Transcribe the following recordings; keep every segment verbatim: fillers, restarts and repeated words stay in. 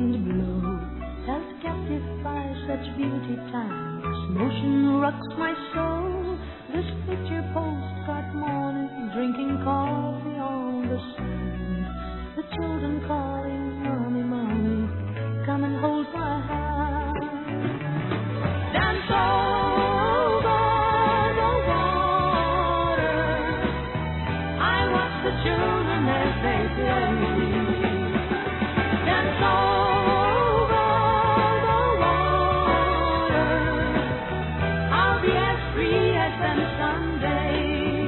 wind blow, held captive by such beauty timeless, motion rocks my soul. This picture postcard morning, drinking coffee on the sand, the children calling, mommy, mommy, come and hold my hand. Dance over the water, I watch the children as they play. Dance over the water, I'll be as free as them someday.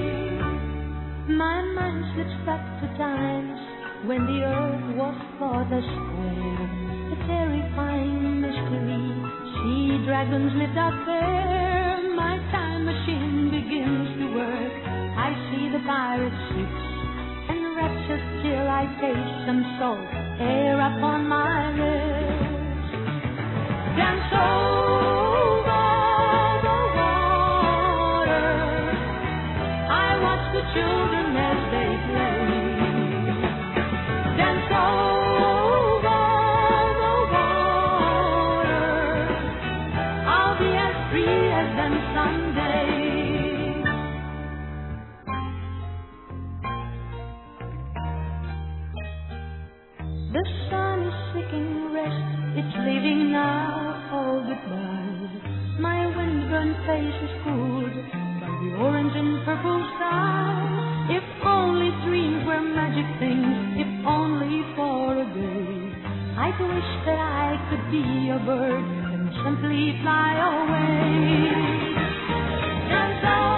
My mind slips back to times when the earth was thought a square, a terrifying mystery. Sea dragons lived out there. My time machine begins to work. I see the pirate ships, enraptured till I taste some salt air upon my lips. Dance over the water, I watch the children as they play. Dance over the water, I'll be as free as them someday. The sun is seeking rest, it's leaving now for goodbye. My wind-burned face is cooled by the orange and purple sky. If only dreams were magic things, if only for a day, I'd wish that I could be a bird and simply fly away. Dance